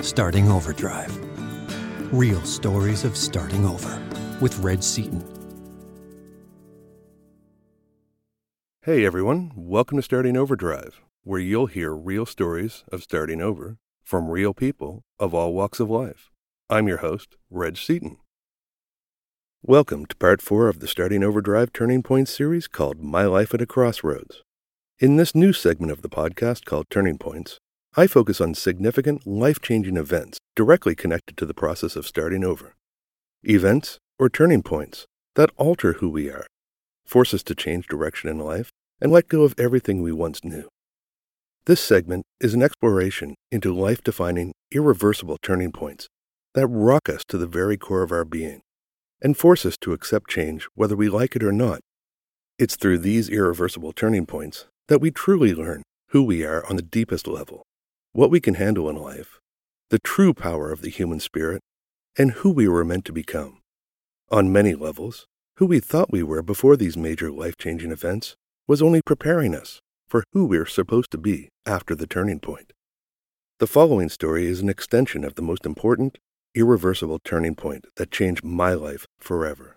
Starting Overdrive. Real stories of starting over with Reg Seaton. Hey everyone, welcome to Starting Overdrive, where you'll hear real stories of starting over from real people of all walks of life. I'm your host, Reg Seaton. Welcome to part 4 of the Starting Overdrive Turning Point series called My Life at a Crossroads. In this new segment of the podcast called Turning Points, I focus on significant, life-changing events directly connected to the process of starting over. Events or turning points that alter who we are, force us to change direction in life, and let go of everything we once knew. This segment is an exploration into life-defining, irreversible turning points that rock us to the very core of our being and force us to accept change whether we like it or not. It's through these irreversible turning points that we truly learn who we are on the deepest level, what we can handle in life, the true power of the human spirit, and who we were meant to become. On many levels, who we thought we were before these major life-changing events was only preparing us for who we were supposed to be after the turning point. The following story is an extension of the most important, irreversible turning point that changed my life forever.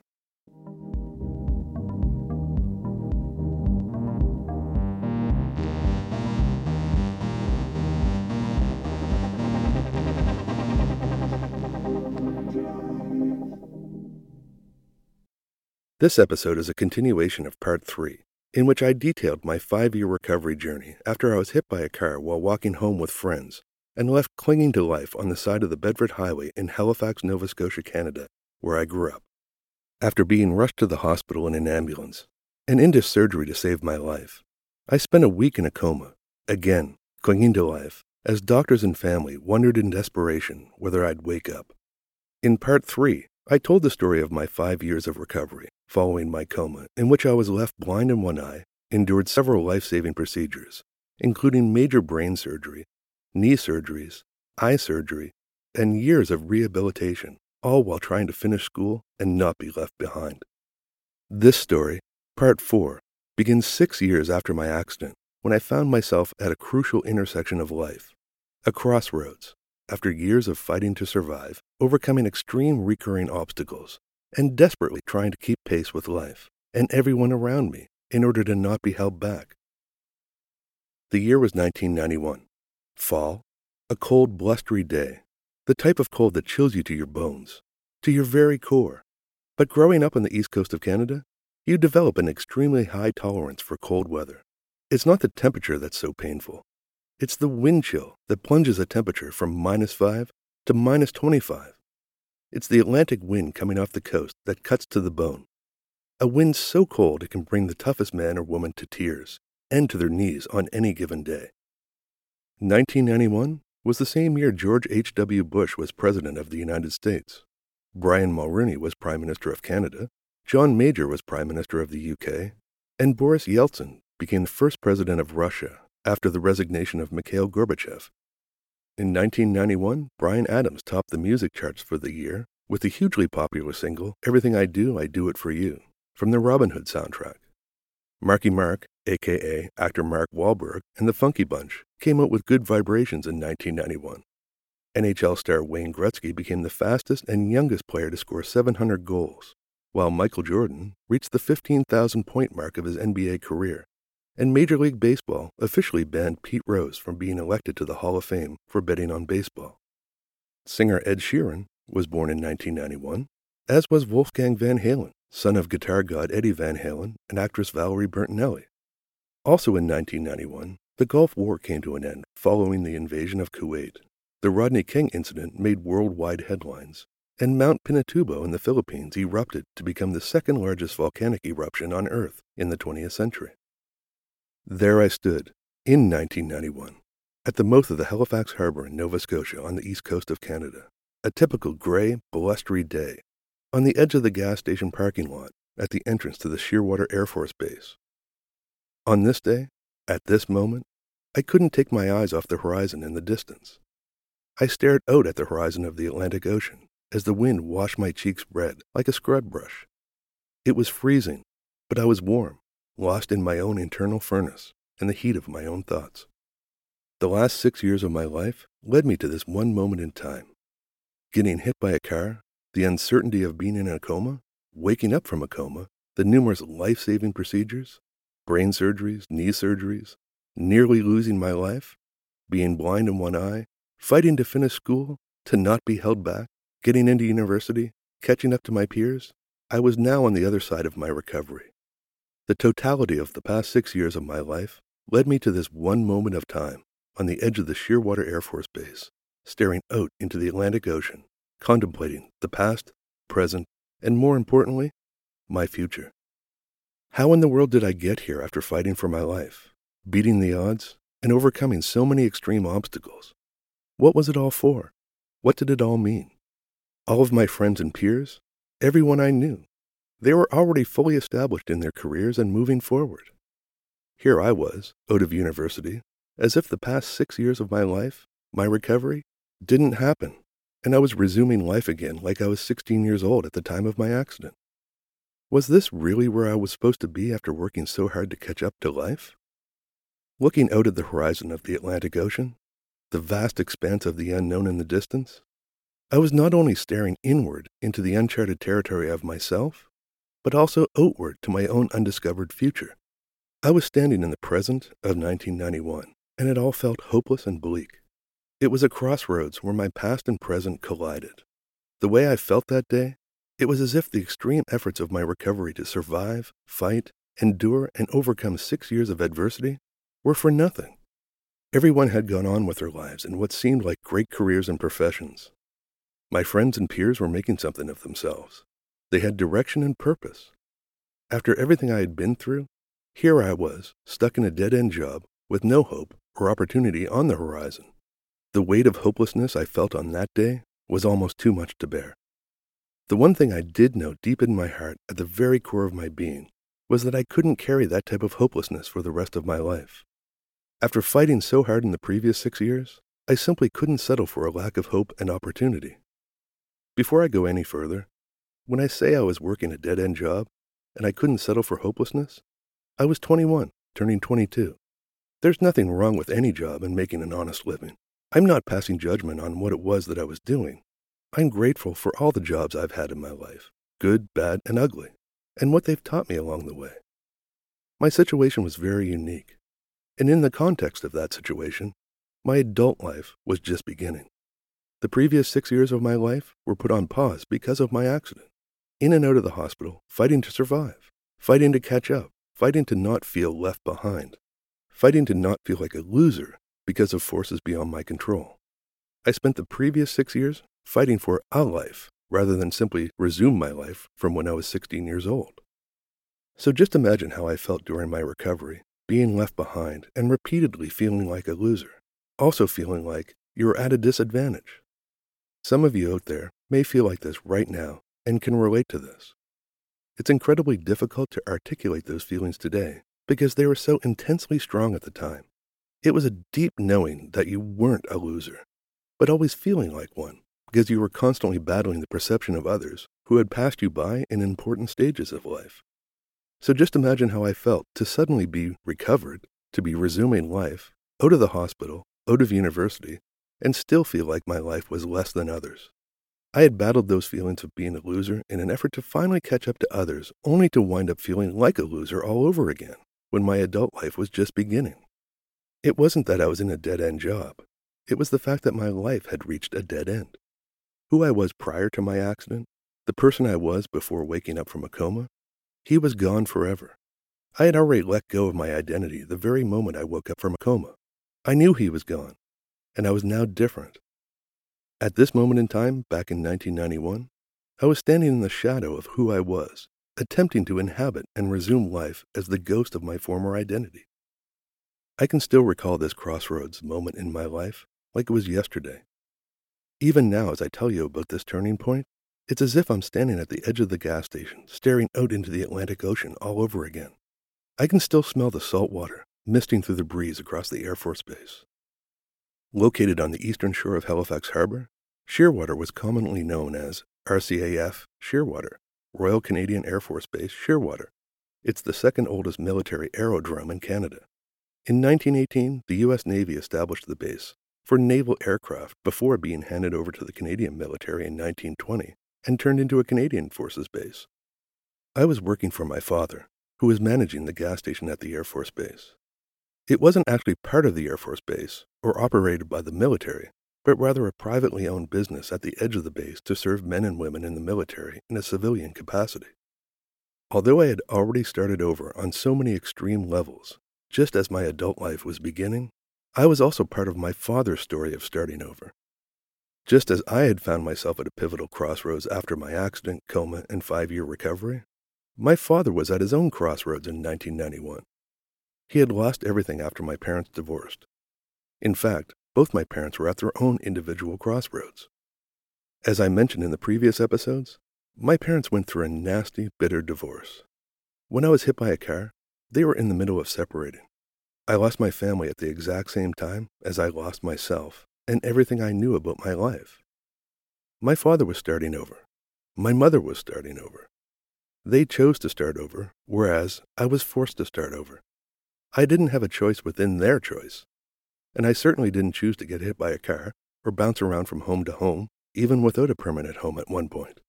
This episode is a continuation of part 3, in which I detailed my 5-year recovery journey after I was hit by a car while walking home with friends and left clinging to life on the side of the Bedford Highway in Halifax, Nova Scotia, Canada, where I grew up. After being rushed to the hospital in an ambulance and into surgery to save my life, I spent a week in a coma, again clinging to life, as doctors and family wondered in desperation whether I'd wake up. In part 3, I told the story of my 5 years of recovery following my coma, in which I was left blind in one eye, endured several life-saving procedures, including major brain surgery, knee surgeries, eye surgery, and years of rehabilitation, all while trying to finish school and not be left behind. This story, part 4, begins 6 years after my accident, when I found myself at a crucial intersection of life, a crossroads, after years of fighting to survive, overcoming extreme recurring obstacles, and desperately trying to keep pace with life and everyone around me in order to not be held back. The year was 1991. Fall, a cold, blustery day, the type of cold that chills you to your bones, to your very core. But growing up on the east coast of Canada, you develop an extremely high tolerance for cold weather. It's not the temperature that's so painful. It's the wind chill that plunges a temperature from -5 to -25. It's the Atlantic wind coming off the coast that cuts to the bone. A wind so cold it can bring the toughest man or woman to tears and to their knees on any given day. 1991 was the same year George H.W. Bush was President of the United States. Brian Mulroney was Prime Minister of Canada, John Major was Prime Minister of the UK, and Boris Yeltsin became the first President of Russia after the resignation of Mikhail Gorbachev. In 1991, Bryan Adams topped the music charts for the year with the hugely popular single Everything I Do It For You from the Robin Hood soundtrack. Marky Mark, a.k.a. actor Mark Wahlberg, and the Funky Bunch came out with Good Vibrations in 1991. NHL star Wayne Gretzky became the fastest and youngest player to score 700 goals, while Michael Jordan reached the 15,000-point mark of his NBA career. And Major League Baseball officially banned Pete Rose from being elected to the Hall of Fame for betting on baseball. Singer Ed Sheeran was born in 1991, as was Wolfgang Van Halen, son of guitar god Eddie Van Halen and actress Valerie Bertinelli. Also in 1991, the Gulf War came to an end following the invasion of Kuwait. The Rodney King incident made worldwide headlines, and Mount Pinatubo in the Philippines erupted to become the second largest volcanic eruption on Earth in the 20th century. There I stood, in 1991, at the mouth of the Halifax Harbor in Nova Scotia on the east coast of Canada, a typical gray, blustery day, on the edge of the gas station parking lot at the entrance to the Shearwater Air Force Base. On this day, at this moment, I couldn't take my eyes off the horizon in the distance. I stared out at the horizon of the Atlantic Ocean as the wind washed my cheeks red like a scrub brush. It was freezing, but I was warm, lost in my own internal furnace and the heat of my own thoughts. The last 6 years of my life led me to this one moment in time. Getting hit by a car, the uncertainty of being in a coma, waking up from a coma, the numerous life-saving procedures, brain surgeries, knee surgeries, nearly losing my life, being blind in one eye, fighting to finish school, to not be held back, getting into university, catching up to my peers. I was now on the other side of my recovery. The totality of the past 6 years of my life led me to this one moment of time on the edge of the Shearwater Air Force Base, staring out into the Atlantic Ocean, contemplating the past, present, and more importantly, my future. How in the world did I get here after fighting for my life, beating the odds, and overcoming so many extreme obstacles? What was it all for? What did it all mean? All of my friends and peers, everyone I knew, they were already fully established in their careers and moving forward. Here I was, out of university, as if the past 6 years of my life, my recovery, didn't happen, and I was resuming life again like I was 16 years old at the time of my accident. Was this really where I was supposed to be after working so hard to catch up to life? Looking out at the horizon of the Atlantic Ocean, the vast expanse of the unknown in the distance, I was not only staring inward into the uncharted territory of myself, but also outward to my own undiscovered future. I was standing in the present of 1991, and it all felt hopeless and bleak. It was a crossroads where my past and present collided. The way I felt that day, it was as if the extreme efforts of my recovery to survive, fight, endure, and overcome 6 years of adversity were for nothing. Everyone had gone on with their lives in what seemed like great careers and professions. My friends and peers were making something of themselves. They had direction and purpose. After everything I had been through, here I was, stuck in a dead-end job with no hope or opportunity on the horizon. The weight of hopelessness I felt on that day was almost too much to bear. The one thing I did know deep in my heart, at the very core of my being, was that I couldn't carry that type of hopelessness for the rest of my life. After fighting so hard in the previous 6 years, I simply couldn't settle for a lack of hope and opportunity. Before I go any further, when I say I was working a dead-end job and I couldn't settle for hopelessness, I was 21, turning 22. There's nothing wrong with any job and making an honest living. I'm not passing judgment on what it was that I was doing. I'm grateful for all the jobs I've had in my life, good, bad, and ugly, and what they've taught me along the way. My situation was very unique, and in the context of that situation, my adult life was just beginning. The previous 6 years of my life were put on pause because of my accident. In and out of the hospital, fighting to survive, fighting to catch up, fighting to not feel left behind, fighting to not feel like a loser because of forces beyond my control. I spent the previous 6 years fighting for a life rather than simply resume my life from when I was 16 years old. So just imagine how I felt during my recovery, being left behind and repeatedly feeling like a loser, also feeling like you're at a disadvantage. Some of you out there may feel like this right now and can relate to this. It's incredibly difficult to articulate those feelings today because they were so intensely strong at the time. It was a deep knowing that you weren't a loser, but always feeling like one because you were constantly battling the perception of others who had passed you by in important stages of life. So just imagine how I felt to suddenly be recovered, to be resuming life, out of the hospital, out of university, and still feel like my life was less than others. I had battled those feelings of being a loser in an effort to finally catch up to others, only to wind up feeling like a loser all over again when my adult life was just beginning. It wasn't that I was in a dead-end job. It was the fact that my life had reached a dead end. Who I was prior to my accident, the person I was before waking up from a coma, he was gone forever. I had already let go of my identity the very moment I woke up from a coma. I knew he was gone, and I was now different. At this moment in time, back in 1991, I was standing in the shadow of who I was, attempting to inhabit and resume life as the ghost of my former identity. I can still recall this crossroads moment in my life like it was yesterday. Even now, as I tell you about this turning point, it's as if I'm standing at the edge of the gas station, staring out into the Atlantic Ocean all over again. I can still smell the salt water misting through the breeze across the Air Force Base. Located on the eastern shore of Halifax Harbor, Shearwater was commonly known as RCAF Shearwater, Royal Canadian Air Force Base Shearwater. It's the second oldest military aerodrome in Canada. In 1918, the U.S. Navy established the base for naval aircraft before being handed over to the Canadian military in 1920 and turned into a Canadian Forces base. I was working for my father, who was managing the gas station at the Air Force Base. It wasn't actually part of the Air Force Base or operated by the military, but rather a privately owned business at the edge of the base to serve men and women in the military in a civilian capacity. Although I had already started over on so many extreme levels, just as my adult life was beginning, I was also part of my father's story of starting over. Just as I had found myself at a pivotal crossroads after my accident, coma, and 5-year recovery, my father was at his own crossroads in 1991. He had lost everything after my parents divorced. In fact, both my parents were at their own individual crossroads. As I mentioned in the previous episodes, my parents went through a nasty, bitter divorce. When I was hit by a car, they were in the middle of separating. I lost my family at the exact same time as I lost myself and everything I knew about my life. My father was starting over. My mother was starting over. They chose to start over, whereas I was forced to start over. I didn't have a choice within their choice, and I certainly didn't choose to get hit by a car or bounce around from home to home, even without a permanent home at one point.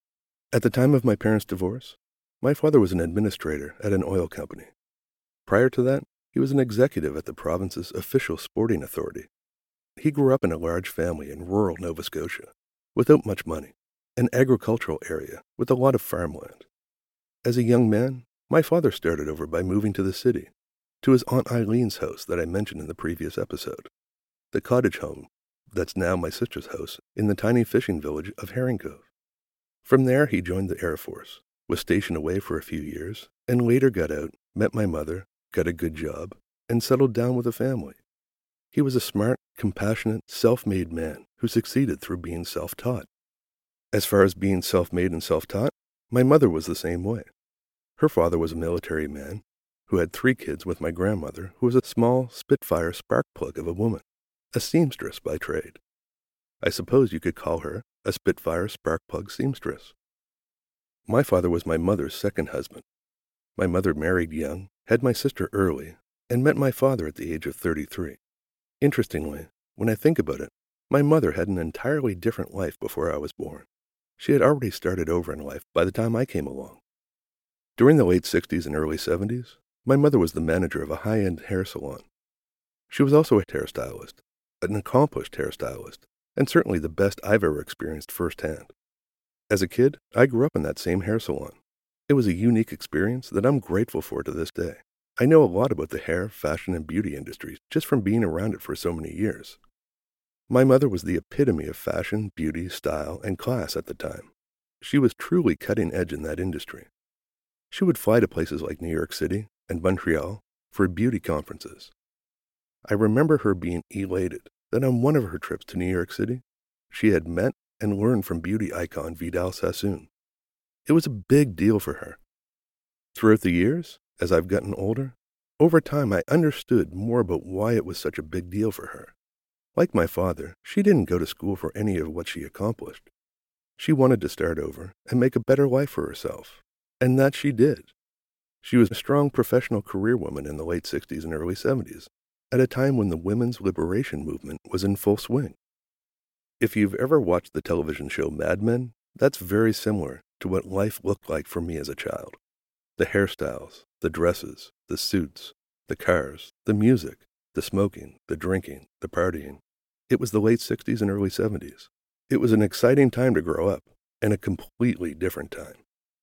At the time of my parents' divorce, my father was an administrator at an oil company. Prior to that, he was an executive at the province's official sporting authority. He grew up in a large family in rural Nova Scotia, without much money, an agricultural area with a lot of farmland. As a young man, my father started over by moving to the city, to his Aunt Eileen's house that I mentioned in the previous episode, the cottage home that's now my sister's house in the tiny fishing village of Herring Cove. From there, he joined the Air Force, was stationed away for a few years, and later got out, met my mother, got a good job, and settled down with a family. He was a smart, compassionate, self-made man who succeeded through being self-taught. As far as being self-made and self-taught, my mother was the same way. Her father was a military man who had 3 kids with my grandmother, who was a small, Spitfire spark plug of a woman, a seamstress by trade. I suppose you could call her a Spitfire spark plug seamstress. My father was my mother's second husband. My mother married young, had my sister early, and met my father at the age of 33. Interestingly, when I think about it, my mother had an entirely different life before I was born. She had already started over in life by the time I came along. During the late 60s and early 70s, my mother was the manager of a high-end hair salon. She was also a hairstylist, an accomplished hairstylist, and certainly the best I've ever experienced firsthand. As a kid, I grew up in that same hair salon. It was a unique experience that I'm grateful for to this day. I know a lot about the hair, fashion, and beauty industries just from being around it for so many years. My mother was the epitome of fashion, beauty, style, and class at the time. She was truly cutting edge in that industry. She would fly to places like New York City and Montreal for beauty conferences. I remember her being elated that on one of her trips to New York City, she had met and learned from beauty icon Vidal Sassoon. It was a big deal for her. Throughout the years, as I've gotten older, over time I understood more about why it was such a big deal for her. Like my father, she didn't go to school for any of what she accomplished. She wanted to start over and make a better life for herself, and that she did. She was a strong professional career woman in the late 60s and early 70s, at a time when the women's liberation movement was in full swing. If you've ever watched the television show Mad Men, that's very similar to what life looked like for me as a child. The hairstyles, the dresses, the suits, the cars, the music, the smoking, the drinking, the partying. It was the late 60s and early 70s. It was an exciting time to grow up, and a completely different time.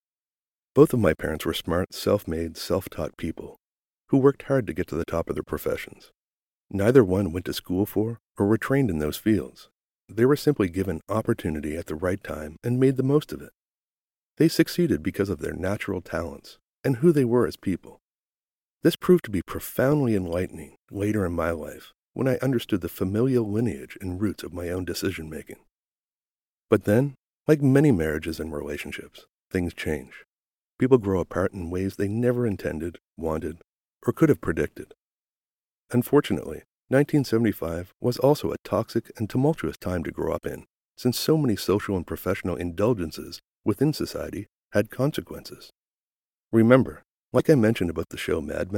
Both of my parents were smart, self-made, self-taught people who worked hard to get to the top of their professions. Neither one went to school for or were trained in those fields. They were simply given opportunity at the right time and made the most of it. They succeeded because of their natural talents and who they were as people. This proved to be profoundly enlightening later in my life when I understood the familial lineage and roots of my own decision-making. But then, like many marriages and relationships, things change. People grow apart in ways they never intended, wanted, or could have predicted. Unfortunately, 1975 was also a toxic and tumultuous time to grow up in, since so many social and professional indulgences within society had consequences. Remember, like I mentioned about the show Mad Men,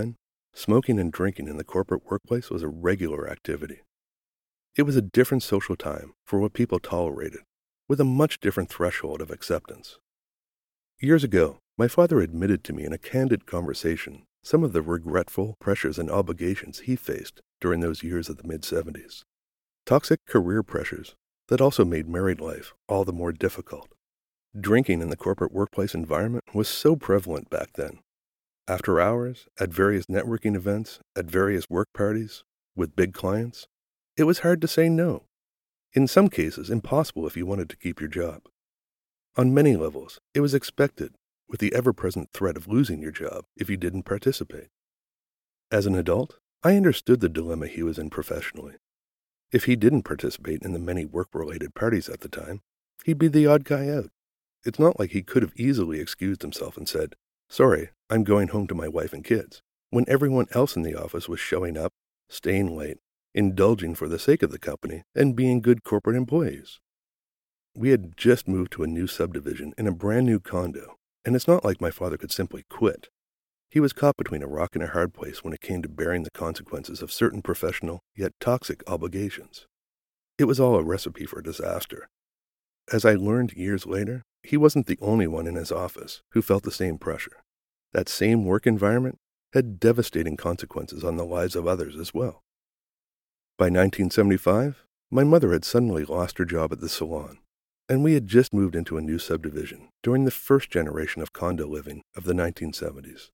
smoking and drinking in the corporate workplace was a regular activity. It was a different social time for what people tolerated, with a much different threshold of acceptance. Years ago, my father admitted to me in a candid conversation some of the regretful pressures and obligations he faced during those years of the mid-70s. Toxic career pressures that also made married life all the more difficult. Drinking in the corporate workplace environment was so prevalent back then. After hours, at various networking events, at various work parties, with big clients, it was hard to say no. In some cases, impossible if you wanted to keep your job. On many levels, it was expected, with the ever-present threat of losing your job if you didn't participate. As an adult, I understood the dilemma he was in professionally. If he didn't participate in the many work-related parties at the time, he'd be the odd guy out. It's not like he could have easily excused himself and said, "Sorry, I'm going home to my wife and kids," when everyone else in the office was showing up, staying late, indulging for the sake of the company, and being good corporate employees. We had just moved to a new subdivision in a brand new condo, and it's not like my father could simply quit. He was caught between a rock and a hard place when it came to bearing the consequences of certain professional, yet toxic obligations. It was all a recipe for disaster. As I learned years later, he wasn't the only one in his office who felt the same pressure. That same work environment had devastating consequences on the lives of others as well. By 1975, my mother had suddenly lost her job at the salon, and we had just moved into a new subdivision during the first generation of condo living of the 1970s.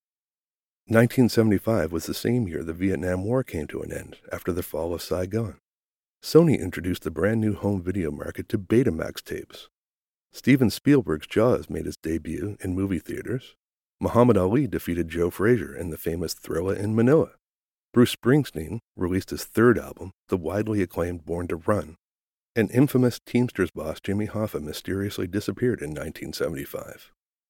1975 was the same year the Vietnam War came to an end after the fall of Saigon. Sony introduced the brand new home video market to Betamax tapes. Steven Spielberg's Jaws made its debut in movie theaters. Muhammad Ali defeated Joe Frazier in the famous Thrilla in Manila. Bruce Springsteen released his third album, the widely acclaimed Born to Run, and infamous Teamsters boss Jimmy Hoffa mysteriously disappeared in 1975.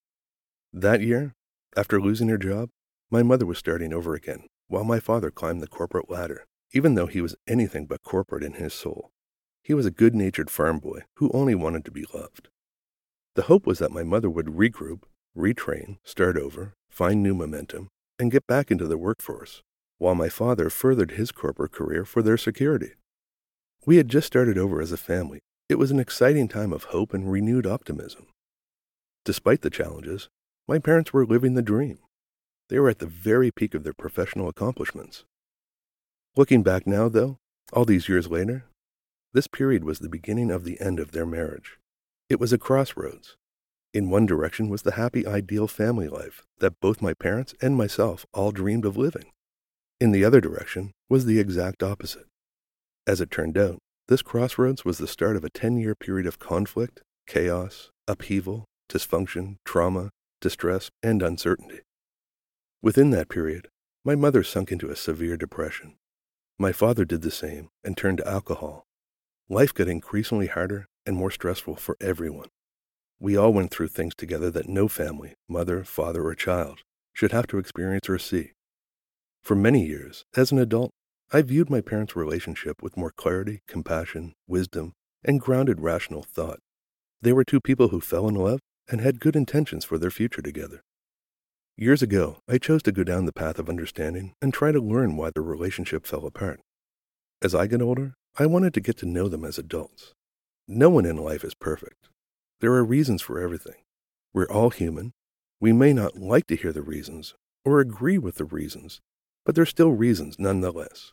That year, after losing her job, my mother was starting over again, while my father climbed the corporate ladder, even though he was anything but corporate in his soul. He was a good-natured farm boy who only wanted to be loved. The hope was that my mother would regroup, retrain, start over, find new momentum, and get back into the workforce, while my father furthered his corporate career for their security. We had just started over as a family. It was an exciting time of hope and renewed optimism. Despite the challenges, my parents were living the dream. They were at the very peak of their professional accomplishments. Looking back now, though, all these years later, this period was the beginning of the end of their marriage. It was a crossroads. In one direction was the happy, ideal family life that both my parents and myself all dreamed of living. In the other direction was the exact opposite. As it turned out, this crossroads was the start of a 10-year period of conflict, chaos, upheaval, dysfunction, trauma, distress, and uncertainty. Within that period, my mother sunk into a severe depression. My father did the same and turned to alcohol. Life got increasingly harder and more stressful for everyone. We all went through things together that no family, mother, father, or child, should have to experience or see. For many years, as an adult, I viewed my parents' relationship with more clarity, compassion, wisdom, and grounded rational thought. They were two people who fell in love and had good intentions for their future together. Years ago, I chose to go down the path of understanding and try to learn why their relationship fell apart. As I got older, I wanted to get to know them as adults. No one in life is perfect. There are reasons for everything. We're all human. We may not like to hear the reasons or agree with the reasons, but they're still reasons nonetheless.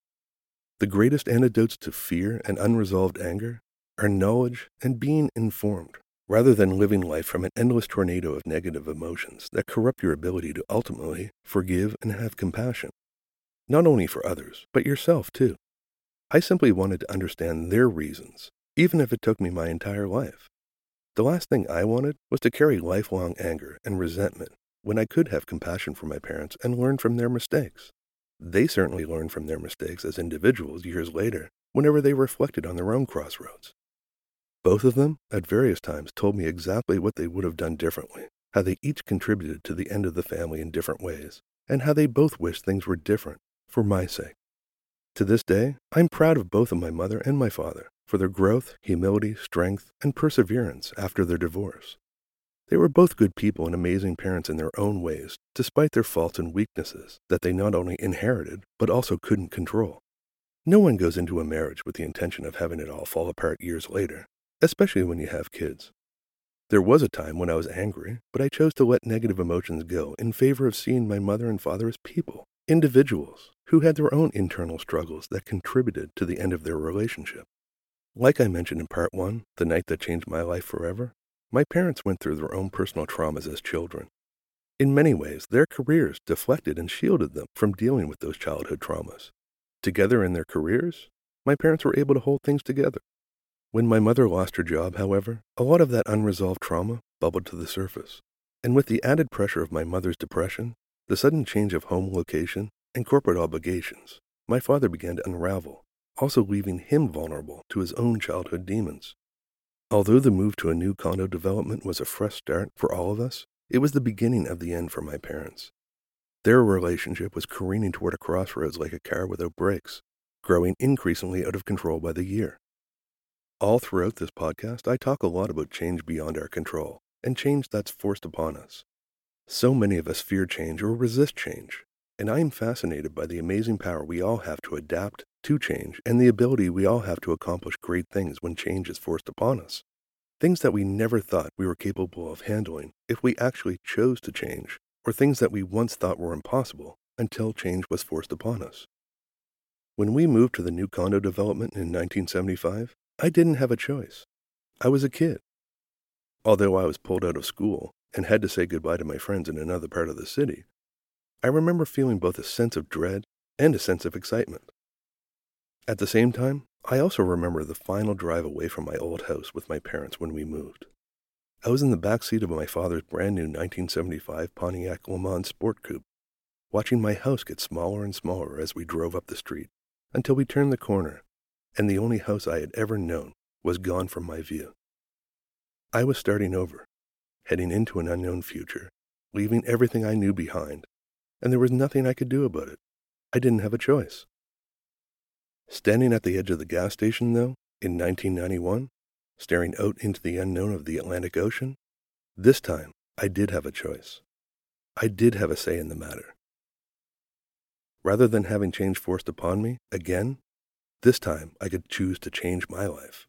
The greatest antidotes to fear and unresolved anger are knowledge and being informed, rather than living life from an endless tornado of negative emotions that corrupt your ability to ultimately forgive and have compassion, not only for others, but yourself too. I simply wanted to understand their reasons, even if it took me my entire life. The last thing I wanted was to carry lifelong anger and resentment when I could have compassion for my parents and learn from their mistakes. They certainly learned from their mistakes as individuals years later, whenever they reflected on their own crossroads. Both of them, at various times, told me exactly what they would have done differently, how they each contributed to the end of the family in different ways, and how they both wished things were different, for my sake. To this day, I'm proud of both of my mother and my father for their growth, humility, strength, and perseverance after their divorce. They were both good people and amazing parents in their own ways, despite their faults and weaknesses that they not only inherited, but also couldn't control. No one goes into a marriage with the intention of having it all fall apart years later, especially when you have kids. There was a time when I was angry, but I chose to let negative emotions go in favor of seeing my mother and father as people, individuals who had their own internal struggles that contributed to the end of their relationship. Like I mentioned in part 1, The Night That Changed My Life Forever, my parents went through their own personal traumas as children. In many ways, their careers deflected and shielded them from dealing with those childhood traumas. Together in their careers, my parents were able to hold things together. When my mother lost her job, however, a lot of that unresolved trauma bubbled to the surface. And with the added pressure of my mother's depression, the sudden change of home location, and corporate obligations, my father began to unravel, also leaving him vulnerable to his own childhood demons. Although the move to a new condo development was a fresh start for all of us, it was the beginning of the end for my parents. Their relationship was careening toward a crossroads like a car without brakes, growing increasingly out of control by the year. All throughout this podcast, I talk a lot about change beyond our control, and change that's forced upon us. So many of us fear change or resist change, and I am fascinated by the amazing power we all have to adapt to change and the ability we all have to accomplish great things when change is forced upon us. Things that we never thought we were capable of handling if we actually chose to change, or things that we once thought were impossible until change was forced upon us. When we moved to the new condo development in 1975, I didn't have a choice. I was a kid. Although I was pulled out of school and had to say goodbye to my friends in another part of the city, I remember feeling both a sense of dread and a sense of excitement. At the same time, I also remember the final drive away from my old house with my parents when we moved. I was in the back seat of my father's brand new 1975 Pontiac Le Mans Sport Coupe, watching my house get smaller and smaller as we drove up the street, until we turned the corner, and the only house I had ever known was gone from my view. I was starting over, heading into an unknown future, leaving everything I knew behind, and there was nothing I could do about it. I didn't have a choice. Standing at the edge of the gas station, though, in 1991, staring out into the unknown of the Atlantic Ocean, this time I did have a choice. I did have a say in the matter. Rather than having change forced upon me, again, this time I could choose to change my life.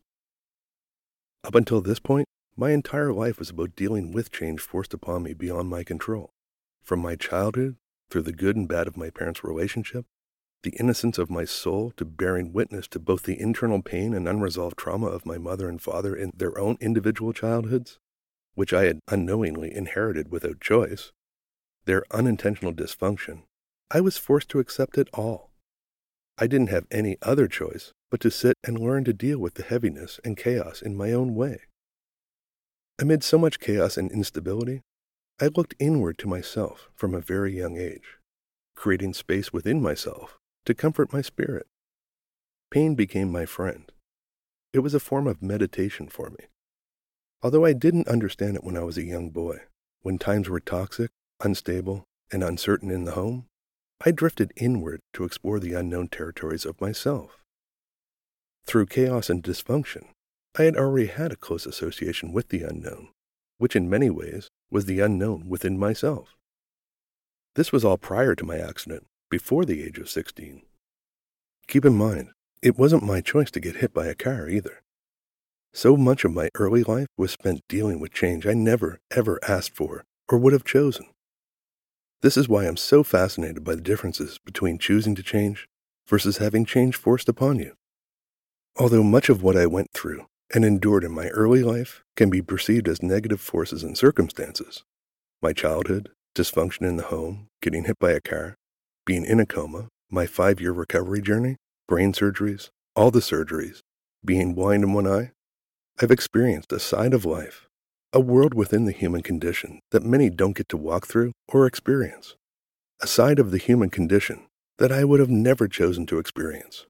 Up until this point, my entire life was about dealing with change forced upon me beyond my control. From my childhood, through the good and bad of my parents' relationship, the innocence of my soul to bearing witness to both the internal pain and unresolved trauma of my mother and father in their own individual childhoods, which I had unknowingly inherited without choice, their unintentional dysfunction, I was forced to accept it all. I didn't have any other choice but to sit and learn to deal with the heaviness and chaos in my own way. Amid so much chaos and instability, I looked inward to myself from a very young age, creating space within myself to comfort my spirit. Pain became my friend. It was a form of meditation for me. Although I didn't understand it when I was a young boy, when times were toxic, unstable, and uncertain in the home, I drifted inward to explore the unknown territories of myself. Through chaos and dysfunction, I had already had a close association with the unknown, which in many ways was the unknown within myself. This was all prior to my accident, before the age of 16. Keep in mind, it wasn't my choice to get hit by a car either. So much of my early life was spent dealing with change I never, ever asked for or would have chosen. This is why I'm so fascinated by the differences between choosing to change versus having change forced upon you. Although much of what I went through and endured in my early life can be perceived as negative forces and circumstances, my childhood, dysfunction in the home, getting hit by a car, being in a coma, my 5-year recovery journey, brain surgeries, all the surgeries, being blind in one eye, I've experienced a side of life, a world within the human condition that many don't get to walk through or experience, a side of the human condition that I would have never chosen to experience.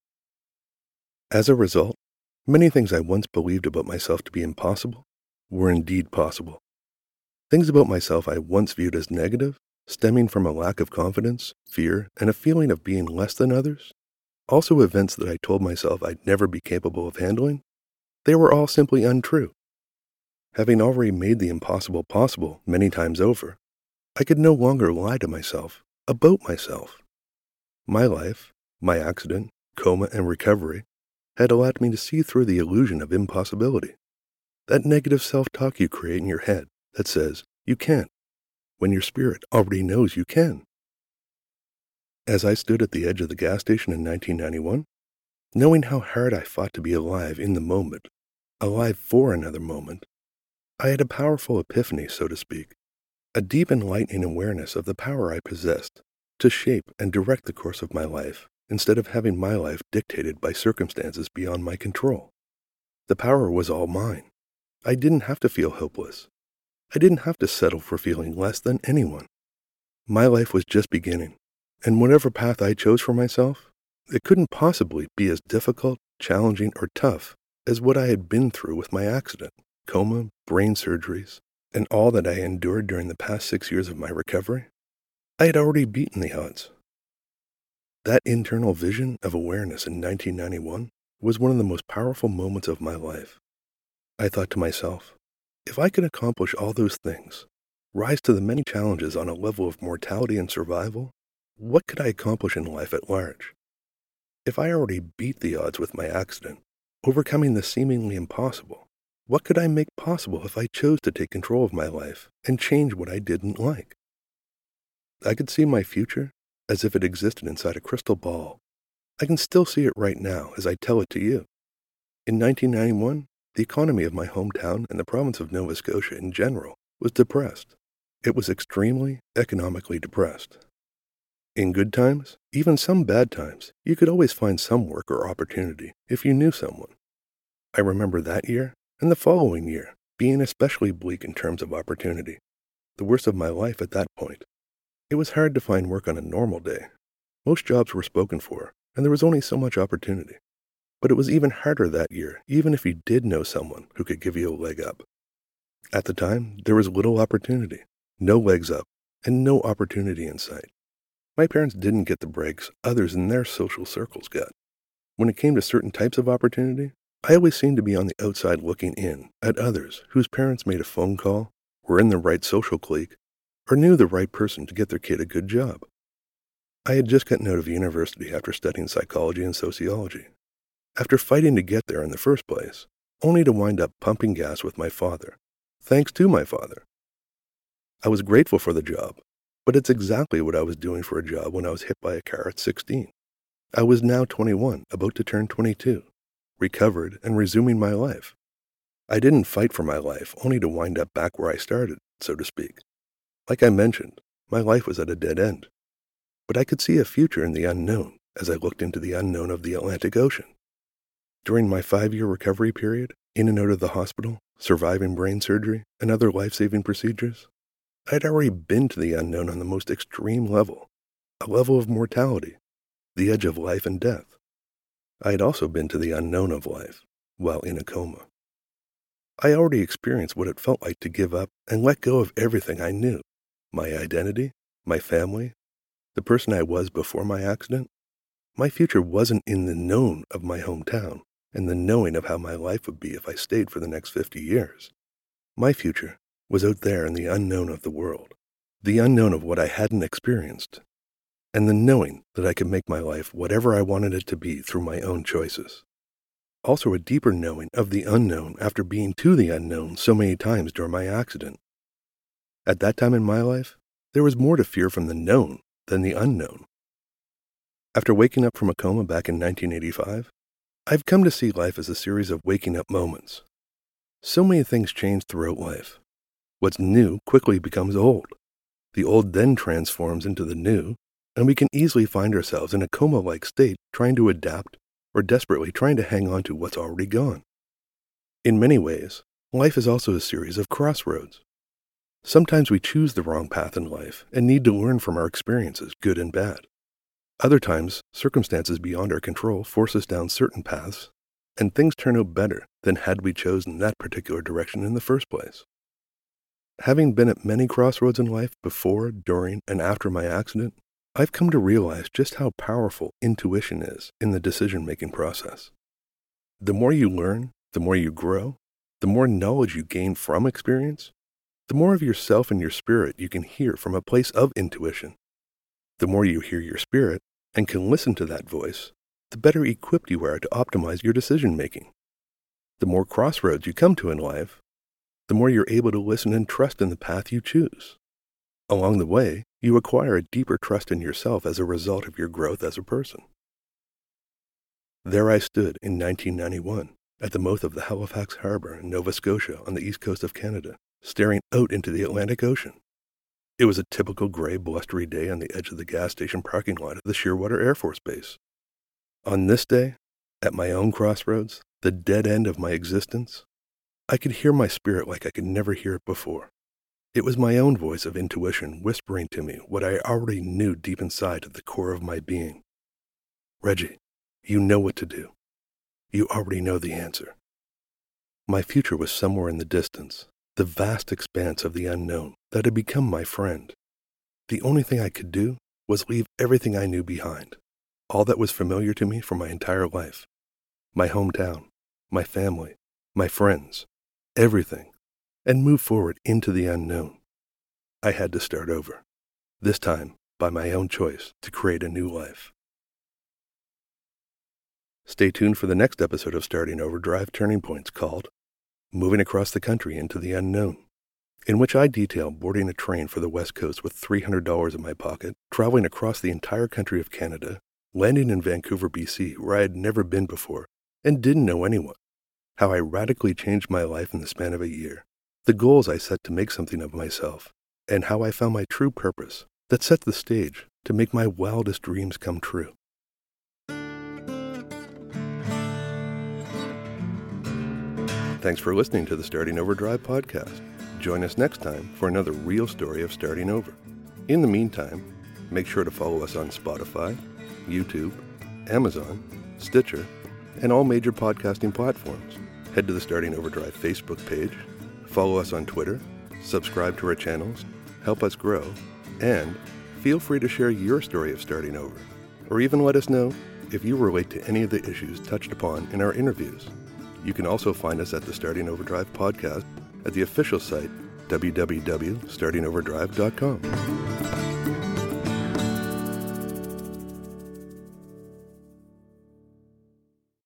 As a result, many things I once believed about myself to be impossible were indeed possible. Things about myself I once viewed as negative, stemming from a lack of confidence, fear, and a feeling of being less than others, also events that I told myself I'd never be capable of handling, they were all simply untrue. having already made the impossible possible many times over, I could no longer lie to myself about myself. My life, my accident, coma, and recovery had allowed me to see through the illusion of impossibility. That negative self-talk you create in your head that says you can't, when your spirit already knows you can. As I stood at the edge of the gas station in 1991, knowing how hard I fought to be alive in the moment, alive for another moment, I had a powerful epiphany, so to speak, a deep enlightening awareness of the power I possessed to shape and direct the course of my life instead of having my life dictated by circumstances beyond my control. The power was all mine. I didn't have to feel hopeless. I didn't have to settle for feeling less than anyone. My life was just beginning, and whatever path I chose for myself, it couldn't possibly be as difficult, challenging, or tough as what I had been through with my accident, coma, brain surgeries, and all that I endured during the past 6 years of my recovery. I had already beaten the odds. That internal vision of awareness in 1991 was one of the most powerful moments of my life. I thought to myself, if I could accomplish all those things, rise to the many challenges on a level of mortality and survival, what could I accomplish in life at large? If I already beat the odds with my accident, overcoming the seemingly impossible, what could I make possible if I chose to take control of my life and change what I didn't like? I could see my future as if it existed inside a crystal ball. I can still see it right now as I tell it to you. In 1991, the economy of my hometown and the province of Nova Scotia in general was depressed. It was extremely economically depressed. In good times, even some bad times, you could always find some work or opportunity if you knew someone. I remember that year and the following year being especially bleak in terms of opportunity, the worst of my life at that point. It was hard to find work on a normal day. Most jobs were spoken for, and there was only so much opportunity. But it was even harder that year, even if you did know someone who could give you a leg up. At the time, there was little opportunity, no legs up, and no opportunity in sight. My parents didn't get the breaks others in their social circles got. When it came to certain types of opportunity, I always seemed to be on the outside looking in at others whose parents made a phone call, were in the right social clique, or knew the right person to get their kid a good job. I had just gotten out of university after studying psychology and sociology, after fighting to get there in the first place, only to wind up pumping gas with my father, thanks to my father. I was grateful for the job, but it's exactly what I was doing for a job when I was hit by a car at 16. I was now 21, about to turn 22, recovered and resuming my life. I didn't fight for my life only to wind up back where I started, so to speak. Like I mentioned, my life was at a dead end. But I could see a future in the unknown as I looked into the unknown of the Atlantic Ocean. During my 5-year recovery period, in and out of the hospital, surviving brain surgery, and other life-saving procedures, I had already been to the unknown on the most extreme level, a level of mortality, the edge of life and death. I had also been to the unknown of life, while in a coma. I already experienced what it felt like to give up and let go of everything I knew, my identity, my family, the person I was before my accident. My future wasn't in the known of my hometown and the knowing of how my life would be if I stayed for the next 50 years. My future was out there in the unknown of the world, the unknown of what I hadn't experienced, and the knowing that I could make my life whatever I wanted it to be through my own choices. Also a deeper knowing of the unknown after being to the unknown so many times during my accident. At that time in my life, there was more to fear from the known than the unknown. After waking up from a coma back in 1985, I've come to see life as a series of waking up moments. So many things change throughout life. What's new quickly becomes old. The old then transforms into the new, and we can easily find ourselves in a coma-like state trying to adapt or desperately trying to hang on to what's already gone. In many ways, life is also a series of crossroads. Sometimes we choose the wrong path in life and need to learn from our experiences, good and bad. Other times, circumstances beyond our control force us down certain paths, and things turn out better than had we chosen that particular direction in the first place. Having been at many crossroads in life before, during, and after my accident, I've come to realize just how powerful intuition is in the decision-making process. The more you learn, the more you grow, The more knowledge you gain from experience, the more of yourself and your spirit you can hear from a place of intuition. The more you hear your spirit and can listen to that voice, the better equipped you are to optimize your decision-making. The more crossroads you come to in life, the more you're able to listen and trust in the path you choose. Along the way, you acquire a deeper trust in yourself as a result of your growth as a person. There I stood in 1991 at the mouth of the Halifax Harbor in Nova Scotia on the east coast of Canada, staring out into the Atlantic Ocean. It was a typical gray, blustery day on the edge of the gas station parking lot of the Shearwater Air Force Base. On this day, at my own crossroads, the dead end of my existence, I could hear my spirit like I could never hear it before. It was my own voice of intuition whispering to me what I already knew deep inside at the core of my being. Reggie, you know what to do. You already know the answer. My future was somewhere in the distance, the vast expanse of the unknown that had become my friend. The only thing I could do was leave everything I knew behind, all that was familiar to me for my entire life. My hometown, my family, my friends, everything, and move forward into the unknown. I had to start over, this time by my own choice to create a new life. Stay tuned for the next episode of Starting Overdrive Turning Points called Moving Across the Country into the Unknown, in which I detail boarding a train for the West Coast with $300 in my pocket, traveling across the entire country of Canada, landing in Vancouver, BC, where I had never been before and didn't know anyone, how I radically changed my life in the span of a year, the goals I set to make something of myself, and how I found my true purpose that set the stage to make my wildest dreams come true. Thanks for listening to the Starting Overdrive podcast. Join us next time for another real story of starting over. In the meantime, make sure to follow us on Spotify, YouTube, Amazon, Stitcher, and all major podcasting platforms. Head to the Starting Overdrive Facebook page, follow us on Twitter, subscribe to our channels, help us grow, and feel free to share your story of starting over, or even let us know if you relate to any of the issues touched upon in our interviews. You can also find us at the Starting Overdrive podcast at the official site, www.startingoverdrive.com.